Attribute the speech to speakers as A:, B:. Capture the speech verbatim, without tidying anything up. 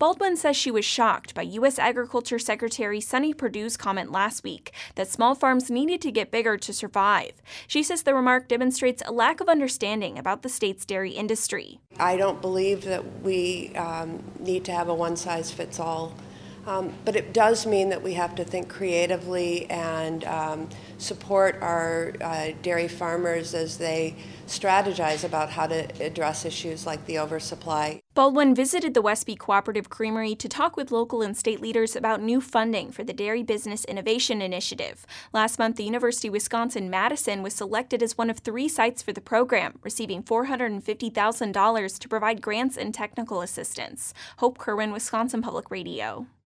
A: Baldwin says she was shocked by U S Agriculture Secretary Sonny Perdue's comment last week that small farms needed to get bigger to survive. She says the remark demonstrates a lack of understanding about the state's dairy industry.
B: I don't believe that we um, need to have a one-size-fits-all. Um, but it does mean that we have to think creatively and um, support our uh, dairy farmers as they strategize about how to address issues like the oversupply.
A: Baldwin visited the Westby Cooperative Creamery to talk with local and state leaders about new funding for the Dairy Business Innovation Initiative. Last month, the University of Wisconsin-Madison was selected as one of three sites for the program, receiving four hundred fifty thousand dollars to provide grants and technical assistance. Hope Kerwin, Wisconsin Public Radio.